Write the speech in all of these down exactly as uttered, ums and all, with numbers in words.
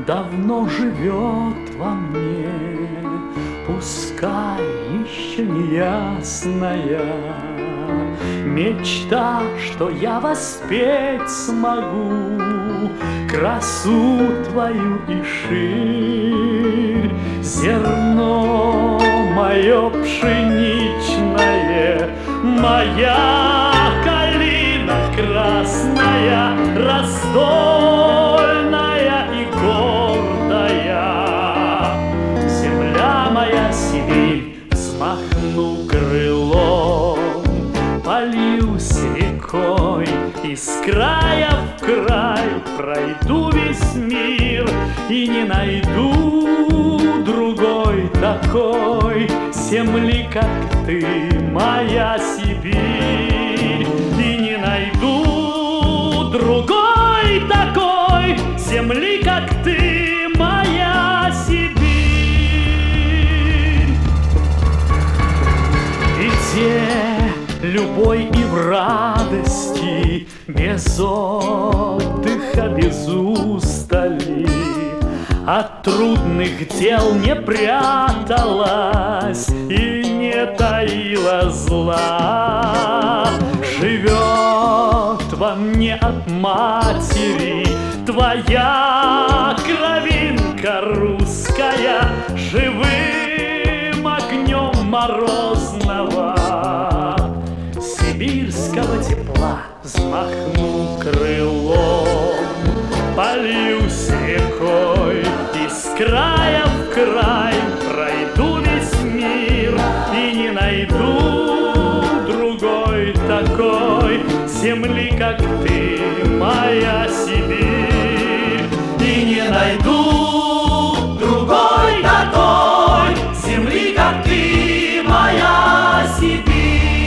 давно живет во мне, пускай еще не ясная мечта, что я воспеть смогу красу твою и ширь. Зерно мое пшеничное, моя калина красная, раздольная и гордая. Земля моя Сибирь, взмахну крылом, польюсь рекой, и с края в край пройду весь мир и не найду другой такой земли, как ты, моя Сибирь, и не найду другой такой земли, как ты, моя Сибирь. Где любой и в радости, без отдыха, без устали, от трудных дел не пряталась и не таила зла. Живет во мне от матери твоя кровинка русская, живым огнем морозного сибирского тепла. Взмахну крылом, польюсь рекой, и с края в край пройду весь мир и не найду другой такой земли, как ты, моя Сибирь, и не найду другой такой земли, как ты, моя Сибирь.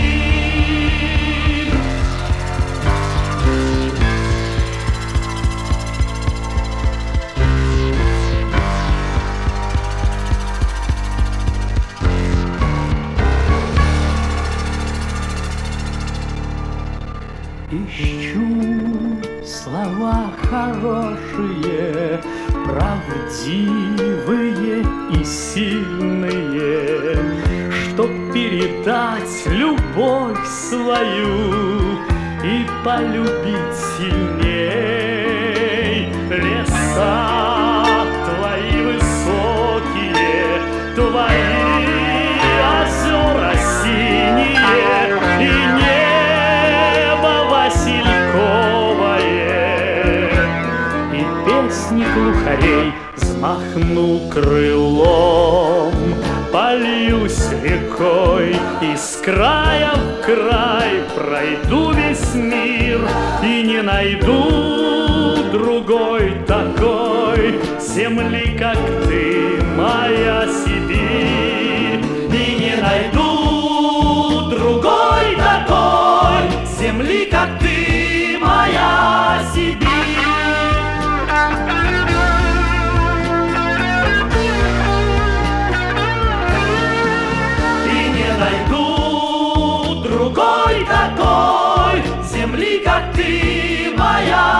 Ищу слова хорошие, правдивые и сильные, чтоб передать любовь свою и полюбить сильней. Леса твои высокие, твои озера синие и небо васильковое, и песни глухарей. Взмахну крылом, польюсь рекой, и с края в край пройду весь мир и не найду другой такой земли, как ты, моя Сибирь, и не найду другой такой земли, как ты, моя Сибирь. Найду другой такой земли, как ты, моя